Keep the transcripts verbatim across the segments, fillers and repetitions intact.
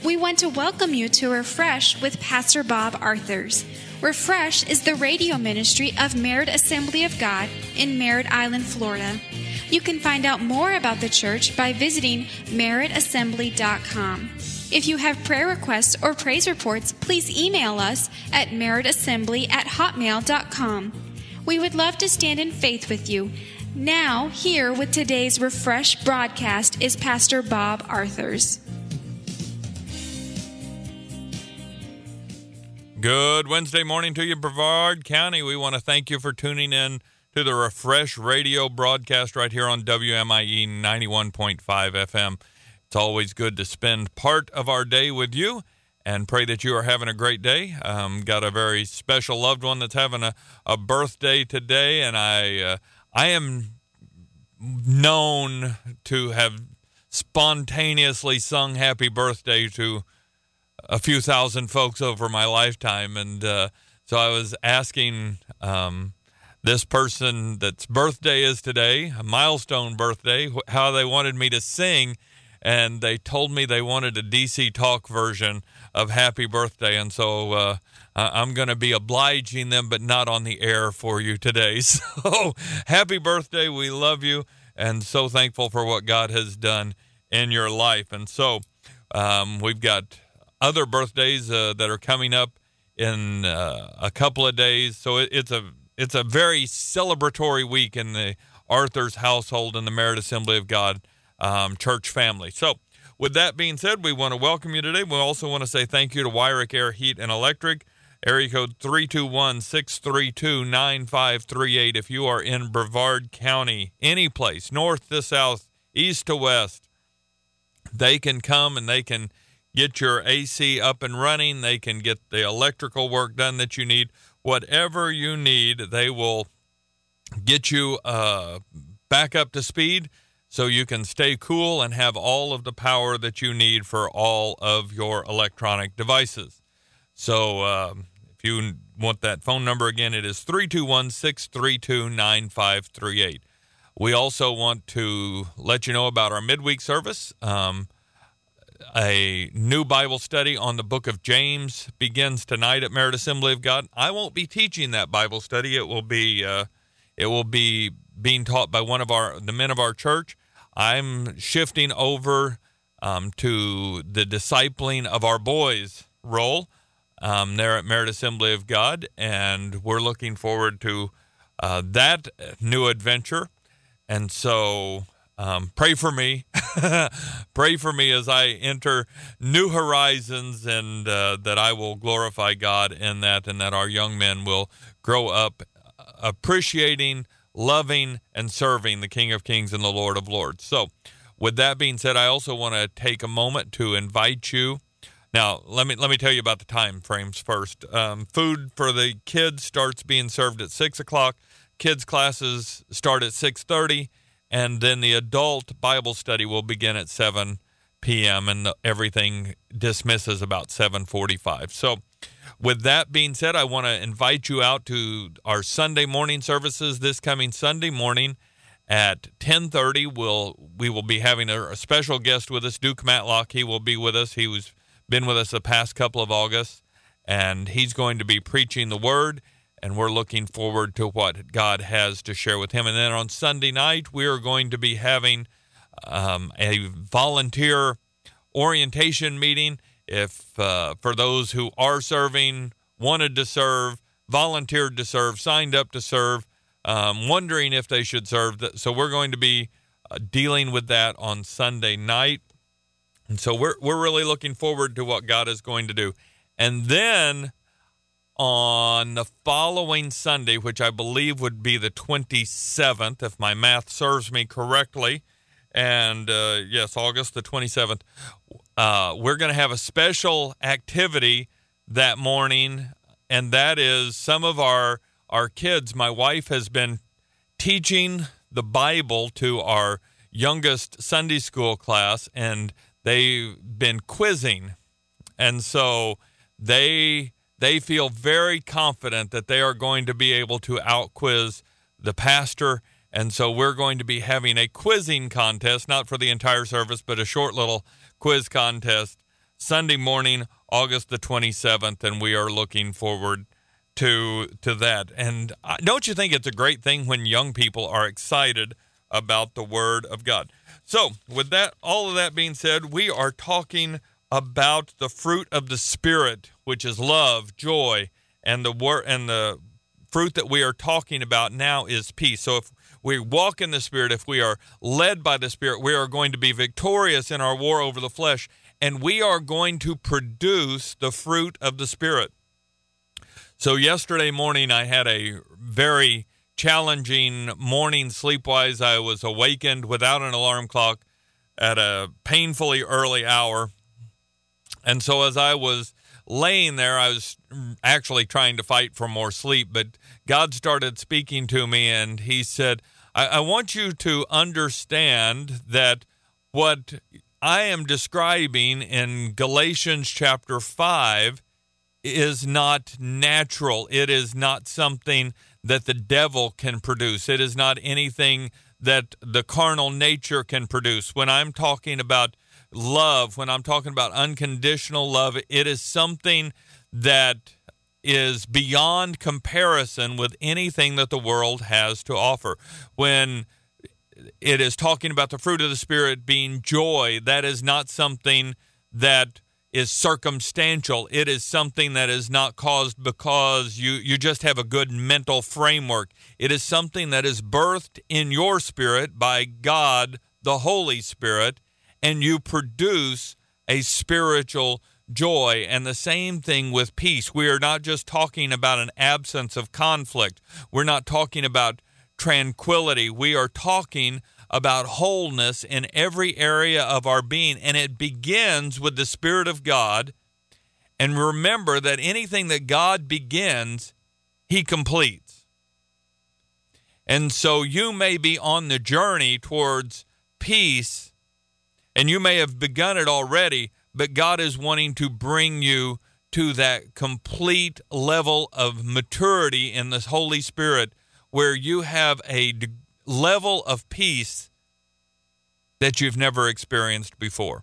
We want to welcome you to Refresh with Pastor Bob Arthurs. Refresh is the radio ministry of Merritt Assembly of God in Merritt Island, Florida. You can find out more about the church by visiting merritt assembly dot com. If you have prayer requests or praise reports, please email us at merritt assembly at hotmail dot com. We would love to stand in faith with you. Now, here with today's Refresh broadcast is Pastor Bob Arthurs. Good Wednesday morning to you, Brevard County. We want to thank you for tuning in to the Refresh radio broadcast right here on W M I E ninety-one point five F M. It's always good to spend part of our day with you and pray that you are having a great day. Um, got a very special loved one that's having a, a birthday today, and I, uh, I am known to have spontaneously sung happy birthday to a few thousand folks over my lifetime. And uh, so I was asking um, this person that's birthday is today, a milestone birthday, how they wanted me to sing. And they told me they wanted a D C Talk version of Happy Birthday. And so uh, I'm going to be obliging them, but not on the air for you today. So happy birthday. We love you and so thankful for what God has done in your life. And so um, we've got other birthdays uh, that are coming up in uh, a couple of days. So it, it's a it's a very celebratory week in the Arthur's household in the Merritt Assembly of God um, church family. So with that being said, we want to welcome you today. We also want to say thank you to Wyrick Air Heat and Electric, area code three two one, six three two, nine five three eight. If you are in Brevard County, any place, north to south, east to west, they can come and they can get your A C up and running. They can get the electrical work done that you need. Whatever you need, they will get you uh, back up to speed so you can stay cool and have all of the power that you need for all of your electronic devices. So um, if you want that phone number again, it is three two one, six three two, nine five three eight. We also want to let you know about our midweek service. Um, A new Bible study on the book of James begins tonight at Merritt Assembly of God. I won't be teaching that Bible study. It will be uh, it will be being taught by one of our the men of our church. I'm shifting over um, to the discipling of our boys role um, there at Merritt Assembly of God, and we're looking forward to uh, that new adventure. And so Um, pray for me. Pray for me as I enter new horizons, and uh, that I will glorify God in that, and that our young men will grow up appreciating, loving, and serving the King of Kings and the Lord of Lords. So with that being said, I also want to take a moment to invite you. Now, let me let me tell you about the time frames first. Um, food for the kids starts being served at six o'clock. Kids' classes start at six thirty. And then the adult Bible study will begin at seven p.m. and the, everything dismisses about seven forty-five. So with that being said, I want to invite you out to our Sunday morning services this coming Sunday morning at ten thirty. We'll, we will be having a, a special guest with us, Duke Matlock. He will be with us. He was been with us the past couple of Augusts, and he's going to be preaching the Word. And we're looking forward to what God has to share with him. And then on Sunday night, we are going to be having um, a volunteer orientation meeting. If uh, for those who are serving, wanted to serve, volunteered to serve, signed up to serve, um, wondering if they should serve. So we're going to be uh, dealing with that on Sunday night. And so we're we're really looking forward to what God is going to do. And then on the following Sunday, which I believe would be the twenty-seventh, if my math serves me correctly, and uh, yes, August the twenty-seventh, uh, we're going to have a special activity that morning, and that is some of our, our kids. My wife has been teaching the Bible to our youngest Sunday school class, and they've been quizzing, and so they... They feel very confident that they are going to be able to out-quiz the pastor, and so we're going to be having a quizzing contest, not for the entire service, but a short little quiz contest Sunday morning, August the twenty-seventh, and we are looking forward to to that. And don't you think it's a great thing when young people are excited about the Word of God? So, with that, all of that being said, we are talking about the fruit of the Spirit, which is love, joy, and the word and the fruit that we are talking about now is peace. So if we walk in the Spirit, if we are led by the Spirit, we are going to be victorious in our war over the flesh, and we are going to produce the fruit of the Spirit. So yesterday morning, I had a very challenging morning sleep-wise. I was awakened without an alarm clock at a painfully early hour. And so as I was laying there, I was actually trying to fight for more sleep, but God started speaking to me, and he said, I, I want you to understand that what I am describing in Galatians chapter five is not natural. It is not something that the devil can produce. It is not anything that the carnal nature can produce. When I'm talking about love, when I'm talking about unconditional love, it is something that is beyond comparison with anything that the world has to offer. When it is talking about the fruit of the Spirit being joy, that is not something that is circumstantial. It is something that is not caused because you, you just have a good mental framework. It is something that is birthed in your spirit by God, the Holy Spirit, and you produce a spiritual joy. And the same thing with peace. We are not just talking about an absence of conflict. We're not talking about tranquility. We are talking about wholeness in every area of our being. And it begins with the Spirit of God. And remember that anything that God begins, He completes. And so you may be on the journey towards peace, and you may have begun it already, but God is wanting to bring you to that complete level of maturity in the Holy Spirit where you have a d- level of peace that you've never experienced before.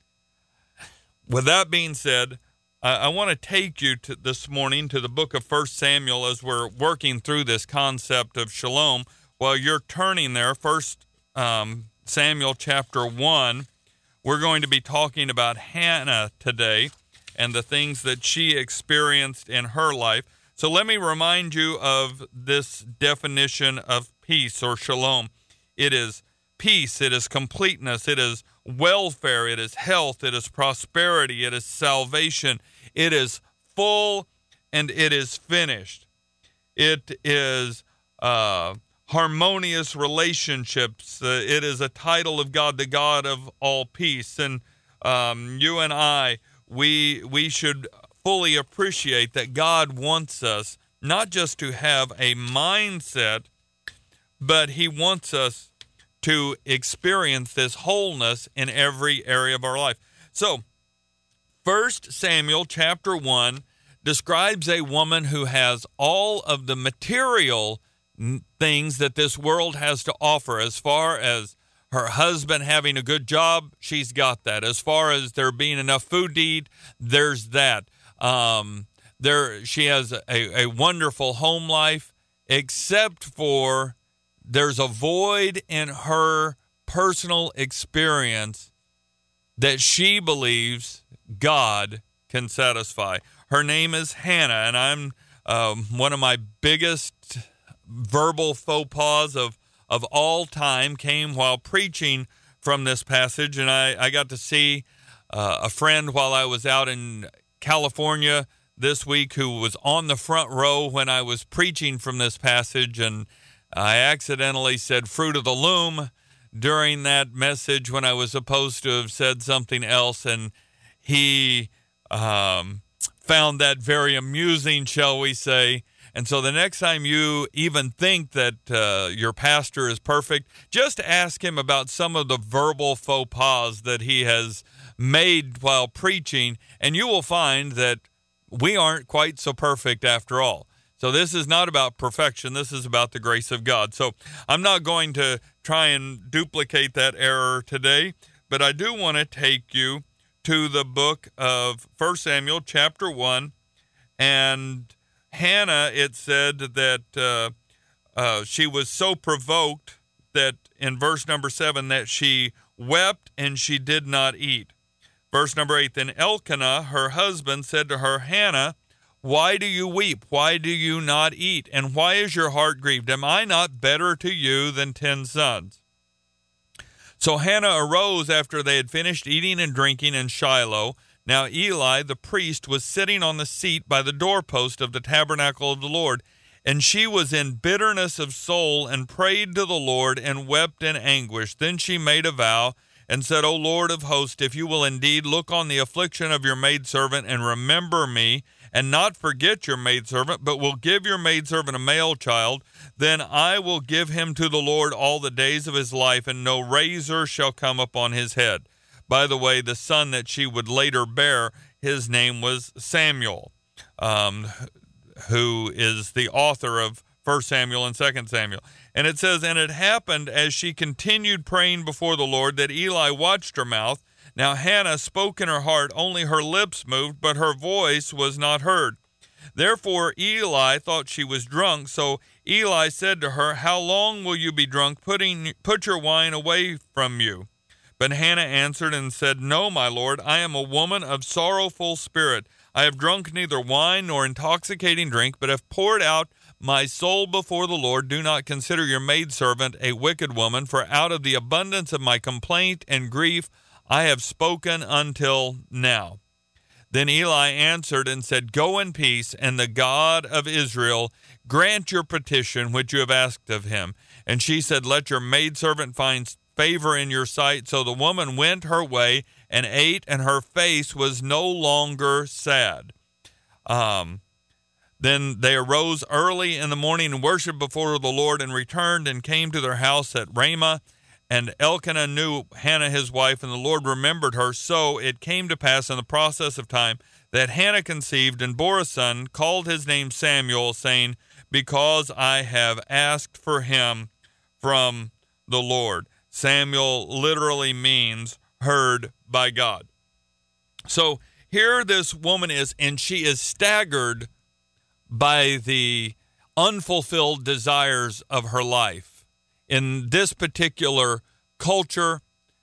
With that being said, I, I want to take you to this morning to the book of First Samuel as we're working through this concept of shalom. While you're turning there, First um, Samuel chapter one, we're going to be talking about Hannah today and the things that she experienced in her life. So let me remind you of this definition of peace or shalom. It is peace, it is completeness, it is welfare, it is health, it is prosperity, it is salvation, it is full, and it is finished. It is uh, harmonious relationships. Uh, it is a title of God, the God of all peace. And um, you and I, we we should fully appreciate that God wants us not just to have a mindset, but He wants us to experience this wholeness in every area of our life. So, First Samuel chapter one describes a woman who has all of the material things that this world has to offer. As far as her husband having a good job, she's got that. As far as there being enough food to eat, there's that. Um, there, she has a, a wonderful home life, except for there's a void in her personal experience that she believes God can satisfy. Her name is Hannah, and I'm um, one of my biggest verbal faux pas of, of all time came while preaching from this passage, and I, I got to see uh, a friend while I was out in California this week who was on the front row when I was preaching from this passage, and I accidentally said fruit of the loom during that message when I was supposed to have said something else, and he um, found that very amusing, shall we say. And so the next time you even think that uh, your pastor is perfect, just ask him about some of the verbal faux pas that he has made while preaching, and you will find that we aren't quite so perfect after all. So this is not about perfection. This is about the grace of God. So I'm not going to try and duplicate that error today, but I do want to take you to the book of First Samuel chapter one, and Hannah, it said that uh, uh, she was so provoked that in verse number seven that she wept and she did not eat. Verse number eight, then Elkanah, her husband, said to her, Hannah, why do you weep? Why do you not eat? And why is your heart grieved? Am I not better to you than ten sons? So Hannah arose after they had finished eating and drinking in Shiloh. Now Eli, the priest, was sitting on the seat by the doorpost of the tabernacle of the Lord. And she was in bitterness of soul and prayed to the Lord and wept in anguish. Then she made a vow and said, O Lord of hosts, if you will indeed look on the affliction of your maidservant and remember me, and not forget your maidservant, but will give your maidservant a male child, then I will give him to the Lord all the days of his life, and no razor shall come upon his head. By the way, the son that she would later bear, his name was Samuel, um, who is the author of First Samuel and Second Samuel. And it says, and it happened as she continued praying before the Lord that Eli watched her mouth. Now Hannah spoke in her heart, only her lips moved, but her voice was not heard. Therefore Eli thought she was drunk, so Eli said to her, how long will you be drunk? Putting, put your wine away from you. But Hannah answered and said, no, my lord, I am a woman of sorrowful spirit. I have drunk neither wine nor intoxicating drink, but have poured out my soul before the Lord. Do not consider your maidservant a wicked woman, for out of the abundance of my complaint and grief I have spoken until now. Then Eli answered and said, go in peace, and the God of Israel grant your petition which you have asked of him. And she said, let your maidservant find favor in your sight. So the woman went her way and ate, and her face was no longer sad. Um, then they arose early in the morning and worshipped before the Lord, and returned and came to their house at Ramah. And Elkanah knew Hannah his wife, and the Lord remembered her. So it came to pass in the process of time that Hannah conceived and bore a son, called his name Samuel, saying, because I have asked for him from the Lord. Samuel literally means heard by God. So here this woman is, and she is staggered by the unfulfilled desires of her life. In this particular culture,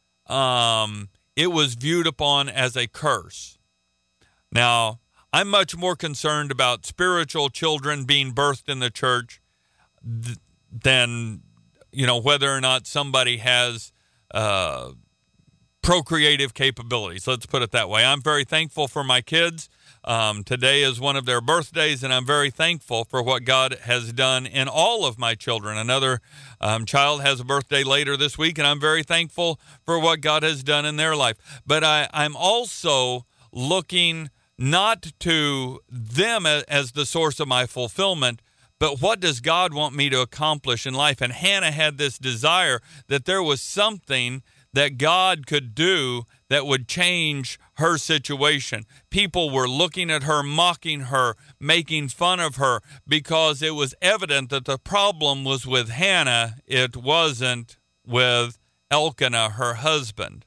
um, it was viewed upon as a curse. Now, I'm much more concerned about spiritual children being birthed in the church th- than, you know, whether or not somebody has uh, procreative capabilities. Let's put it that way. I'm very thankful for my kids. Um, today is one of their birthdays, and I'm very thankful for what God has done in all of my children. Another um, child has a birthday later this week, and I'm very thankful for what God has done in their life. But I, I'm also looking not to them as the source of my fulfillment, but what does God want me to accomplish in life? And Hannah had this desire that there was something that God could do that would change her situation. People were looking at her, mocking her, making fun of her, because it was evident that the problem was with Hannah. It wasn't with Elkanah, her husband.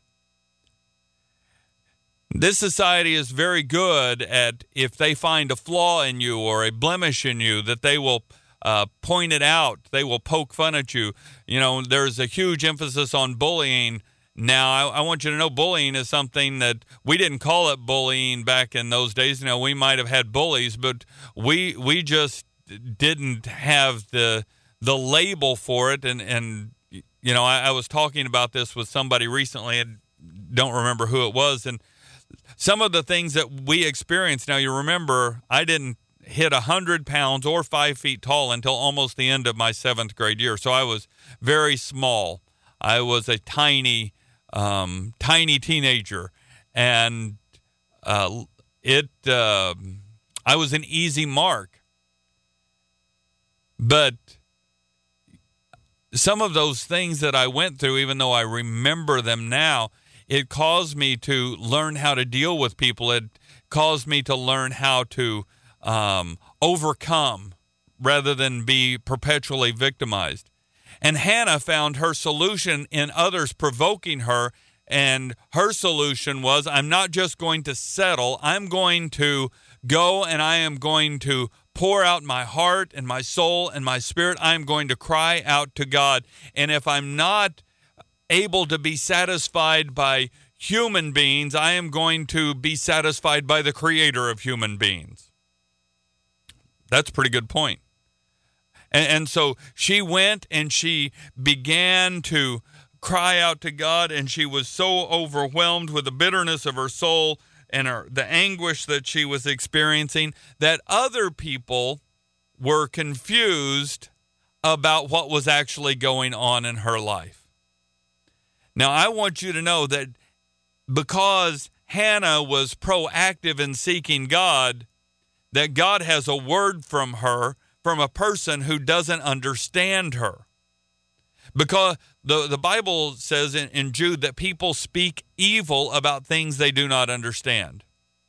This society is very good at, if they find a flaw in you or a blemish in you, that they will uh, point it out. They will poke fun at you. You know, there's a huge emphasis on bullying. Now, I, I want you to know bullying is something that we didn't call it bullying back in those days. You know, we might have had bullies, but we we just didn't have the the label for it. And, and you know, I, I was talking about this with somebody recently. I don't remember who it was. And some of the things that we experienced, now you remember, I didn't hit one hundred pounds or five feet tall until almost the end of my seventh grade year. So I was very small. I was a tiny Um, tiny teenager, and uh, it uh, I was an easy mark. But some of those things that I went through, even though I remember them now, it caused me to learn how to deal with people. It caused me to learn how to um, overcome rather than be perpetually victimized. And Hannah found her solution in others provoking her And her solution was, I'm not just going to settle. I'm going to go and I am going to pour out my heart and my soul and my spirit. I'm going to cry out to God. And if I'm not able to be satisfied by human beings, I am going to be satisfied by the creator of human beings. That's a pretty good point. And, and so she went and she began to cry out to God, and she was so overwhelmed with the bitterness of her soul and her, the anguish that she was experiencing, that other people were confused about what was actually going on in her life. Now, I want you to know that because Hannah was proactive in seeking God, that God has a word from her, from a person who doesn't understand her. Because the, the Bible says in, in Jude that people speak evil about things they do not understand.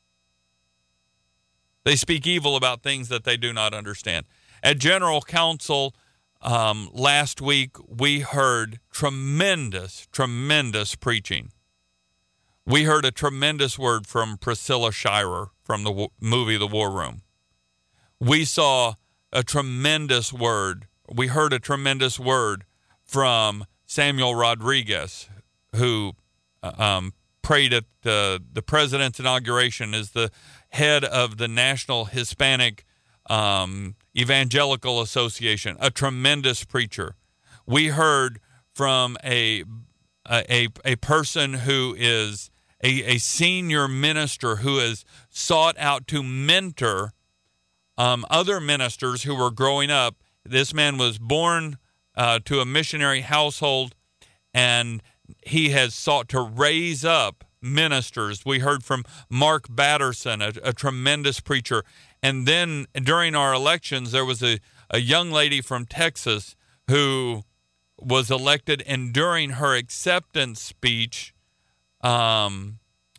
They speak evil about things that they do not understand. At General Council um, last week, we heard tremendous, tremendous preaching. We heard a tremendous word from Priscilla Shirer from the w- movie The War Room. We saw a tremendous word. We heard a tremendous word from Samuel Rodriguez, who um, prayed at the, the president's inauguration as the head of the National Hispanic um, Evangelical Association, a tremendous preacher. We heard from a a, a person who is a, a senior minister who has sought out to mentor um, other ministers who were growing up. This man was born uh, to a missionary household, and he has sought to raise up ministers. We heard from Mark Batterson, a, a tremendous preacher. And then during our elections, there was a, a young lady from Texas who was elected, and during her acceptance speech, um,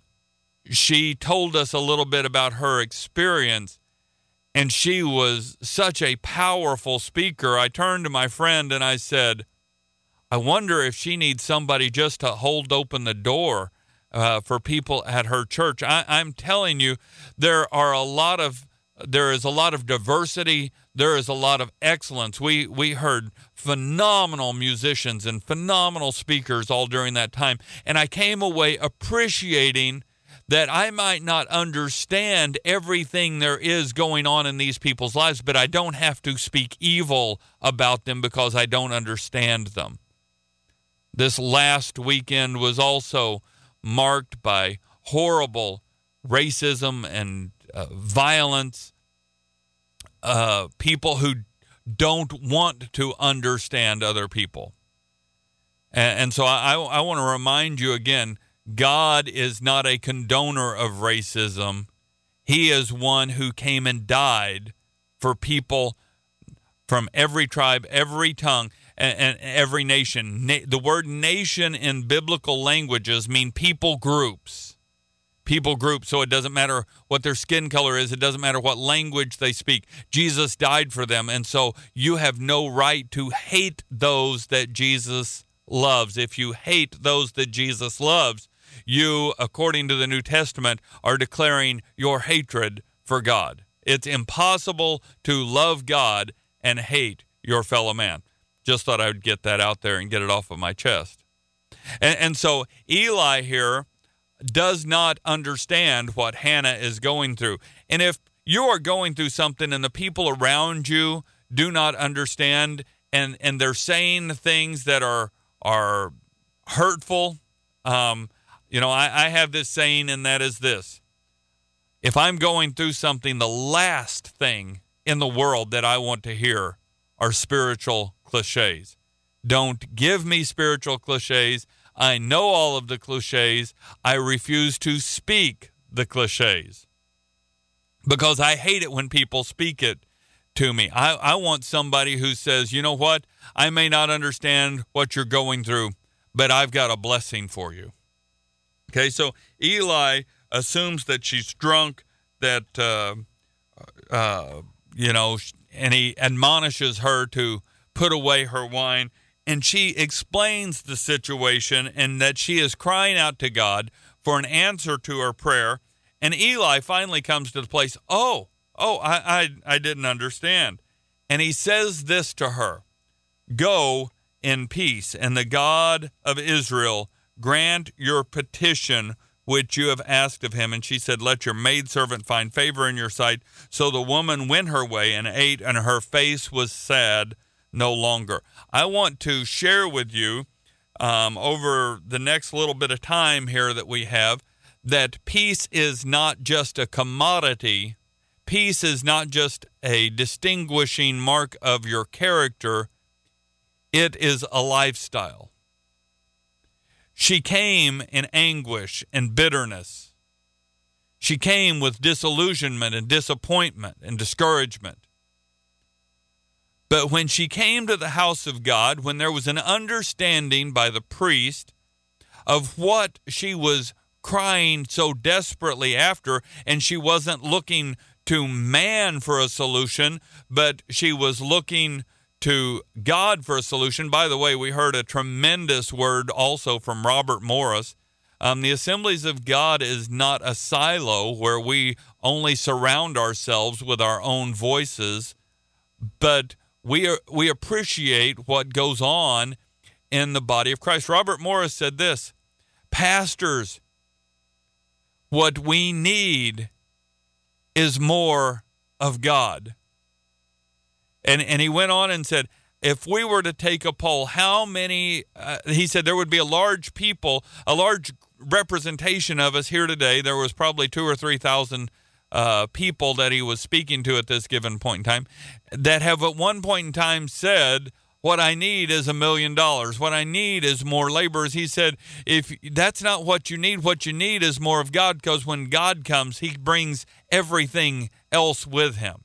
she told us a little bit about her experience, and she was such a powerful speaker. I turned to my friend and I said, I wonder if she needs somebody just to hold open the door uh, for people at her church. I, I'm telling you, there are a lot of there is a lot of diversity. There is a lot of excellence. We we heard phenomenal musicians and phenomenal speakers all during that time, and I came away appreciating that I might not understand everything there is going on in these people's lives, but I don't have to speak evil about them because I don't understand them. This last weekend was also marked by horrible racism and uh, violence, uh, people who don't want to understand other people. And, and so I, I want to remind you again, God is not a condoner of racism. He is one who came and died for people from every tribe, every tongue, and, and every nation. Na- the word nation in biblical languages mean people groups. People groups, so it doesn't matter what their skin color is. It doesn't matter what language they speak. Jesus died for them, and so you have no right to hate those that Jesus loves. If you hate those that Jesus loves, you, according to the New Testament, are declaring your hatred for God. It's impossible to love God and hate your fellow man. Just thought I would get that out there and get it off of my chest. And, and so Eli here does not understand what Hannah is going through. And if you are going through something and the people around you do not understand, and, and they're saying things that are, are hurtful, um, You know, I, I have this saying, and that is this. If I'm going through something, the last thing in the world that I want to hear are spiritual cliches. Don't give me spiritual cliches. I know all of the cliches. I refuse to speak the cliches because I hate it when people speak it to me. I, I want somebody who says, you know what? I may not understand what you're going through, but I've got a blessing for you. Okay, so Eli assumes that she's drunk, that, uh, uh, you know, and he admonishes her to put away her wine. and she explains the situation and that she is crying out to God for an answer to her prayer. And Eli finally comes to the place, oh, oh, I, I, I didn't understand. And he says this to her, go in peace, and the God of Israel grant your petition which you have asked of him. And she said, let your maidservant find favor in your sight. So the woman went her way and ate, and her face was sad no longer. I want to share with you um, over the next little bit of time here that we have, that peace is not just a commodity. Peace is not just a distinguishing mark of your character. It is a lifestyle. She came in anguish and bitterness. She came with disillusionment and disappointment and discouragement. But when she came to the house of God, when there was an understanding by the priest of what she was crying so desperately after, and she wasn't looking to man for a solution, but she was looking to God for a solution. By the way, we heard a tremendous word also from Robert Morris. Um, the Assemblies of God is not a silo where we only surround ourselves with our own voices, but we are, we appreciate what goes on in the body of Christ. Robert Morris said this, pastors, what we need is more of God. And and he went on and said, if we were to take a poll, how many, uh, he said there would be a large people, a large representation of us here today. There was probably two or three thousand uh, people that he was speaking to at this given point in time that have at one point in time said, what I need is a million dollars. What I need is more laborers. He said, if that's not what you need, what you need is more of God, because when God comes, he brings everything else with him.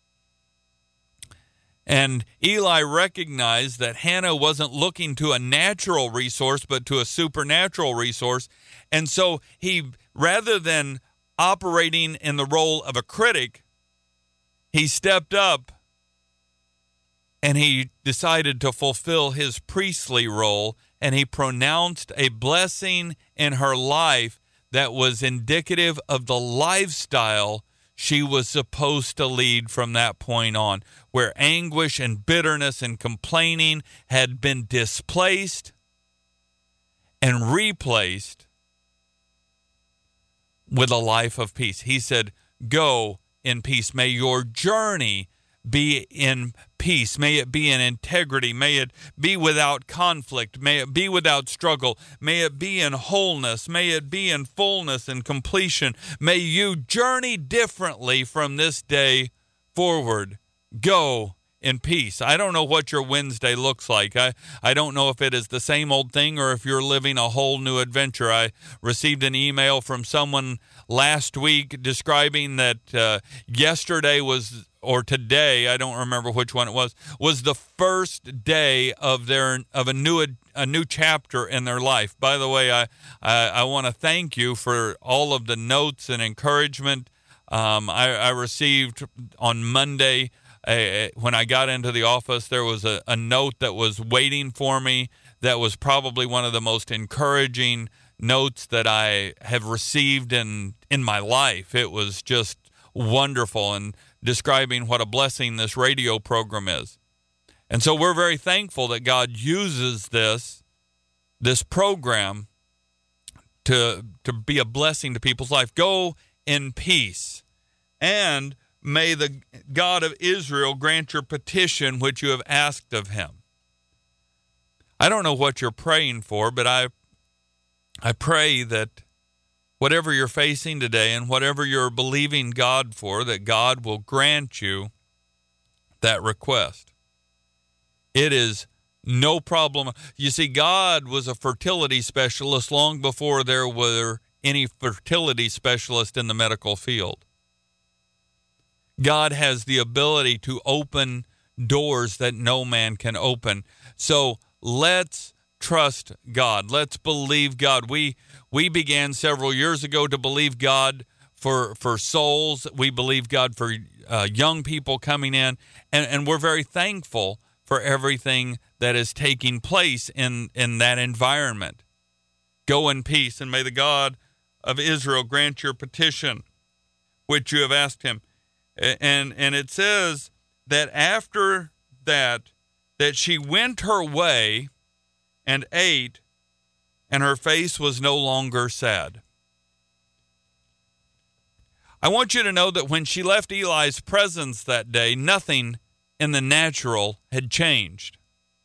And Eli recognized that Hannah wasn't looking to a natural resource, but to a supernatural resource. And so he, rather than operating in the role of a critic, he stepped up and he decided to fulfill his priestly role, and he pronounced a blessing in her life that was indicative of the lifestyle she was supposed to lead from that point on, where anguish and bitterness and complaining had been displaced and replaced with a life of peace. He said, go in peace. May your journey be in peace. May it be in integrity. May it be without conflict. May it be without struggle. May it be in wholeness. May it be in fullness and completion. May you journey differently from this day forward. Go in peace. I don't know what your Wednesday looks like. I, I don't know if it is the same old thing or if you're living a whole new adventure. I received an email from someone last week describing that uh, yesterday was, or today, I don't remember which one it was, was the first day of their of a new a new chapter in their life. By the way, I I, I want to thank you for all of the notes and encouragement um, I, I received on Monday. Uh, when I got into the office, there was a, a note that was waiting for me that was probably one of the most encouraging notes that I have received in, in my life. It was just wonderful and describing what a blessing this radio program is. And so we're very thankful that God uses this, this program to, to be a blessing to people's life. Go in peace, and may the God of Israel grant your petition which you have asked of him. I don't know what you're praying for, but I I pray that whatever you're facing today and whatever you're believing God for, that God will grant you that request. It is no problem. You see, God was a fertility specialist long before there were any fertility specialists in the medical field. God has the ability to open doors that no man can open. So let's trust God. Let's believe God. We we began several years ago to believe God for for souls. We believe God for uh, young people coming in, and, and we're very thankful for for everything that is taking place in, in that environment. Go in peace, and may the God of Israel grant your petition, which you have asked him. And and it says that after that, that she went her way and ate, and her face was no longer sad. I want you to know that when she left Eli's presence that day, nothing in the natural had changed.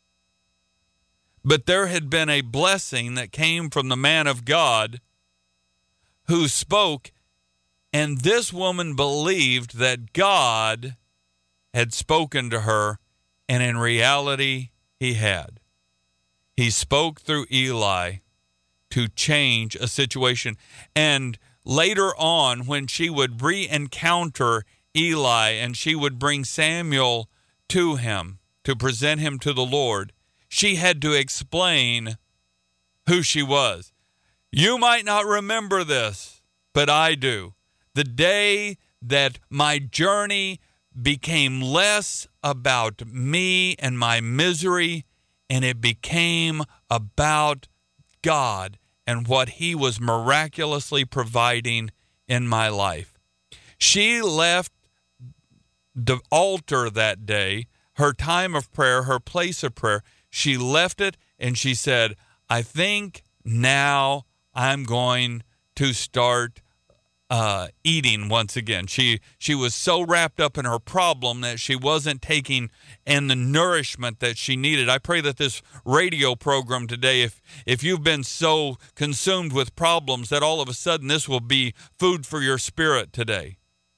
But there had been a blessing that came from the man of God who spoke, and this woman believed that God had spoken to her, and in reality, he had. He spoke through Eli to change a situation. And later on, when she would re-encounter Eli and she would bring Samuel to him to present him to the Lord, she had to explain who she was. You might not remember this, but I do. The day that my journey became less about me and my misery, and it became about God and what he was miraculously providing in my life. She left the altar that day, her time of prayer, her place of prayer. She left it and she said, I think now I'm going to start uh, eating once again. She she was so wrapped up in her problem that she wasn't taking in the nourishment that she needed. I pray that this radio program today, if if you've been so consumed with problems that all of a sudden this will be food for your spirit today.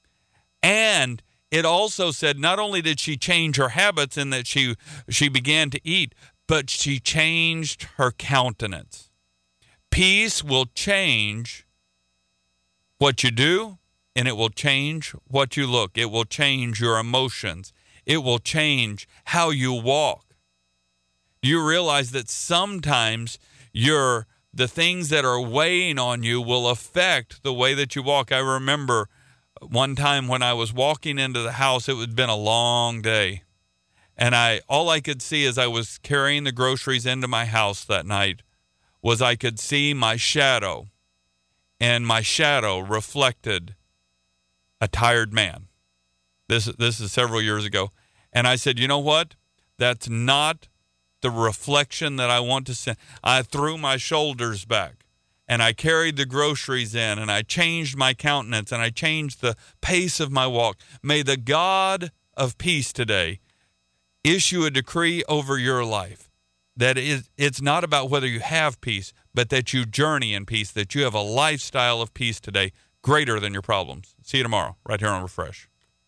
And it also said not only did she change her habits in that she she began to eat, but she changed her countenance. Peace will change what you do, and it will change what you look. It will change your emotions. It will change how you walk. Do you realize that sometimes your the things that are weighing on you will affect the way that you walk? I remember one time when I was walking into the house, it had been a long day. And I all I could see as I was carrying the groceries into my house that night was I could see my shadow. And my shadow reflected a tired man. This, this is several years ago. And I said, you know what? That's not the reflection that I want to send. I threw my shoulders back. And I carried the groceries in, and I changed my countenance, and I changed the pace of my walk. May the God of peace today issue a decree over your life that is, it's not about whether you have peace, but that you journey in peace, that you have a lifestyle of peace today greater than your problems. See you tomorrow, right here on Refresh.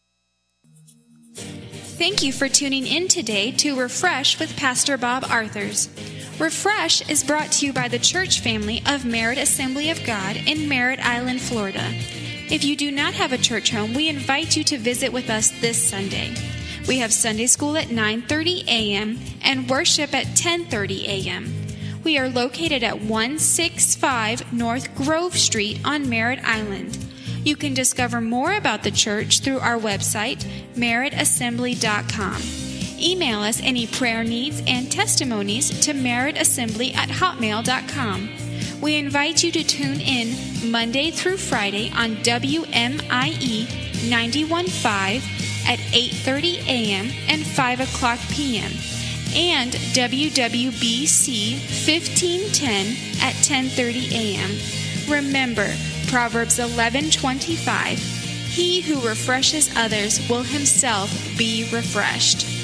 Thank you for tuning in today to Refresh with Pastor Bob Arthurs. Refresh is brought to you by the church family of Merritt Assembly of God in Merritt Island, Florida. If you do not have a church home, we invite you to visit with us this Sunday. We have Sunday school at nine thirty a.m. and worship at ten thirty a.m. We are located at one sixty-five North Grove Street on Merritt Island. You can discover more about the church through our website, merritt assembly dot com. Email us any prayer needs and testimonies to merrittassembly at hotmail dot com. We invite you to tune in Monday through Friday on W M I E ninety-one point five at eight thirty a.m. and five o'clock p.m. and W W B C fifteen ten at ten thirty a.m. Remember, Proverbs eleven twenty-five, he who refreshes others will himself be refreshed.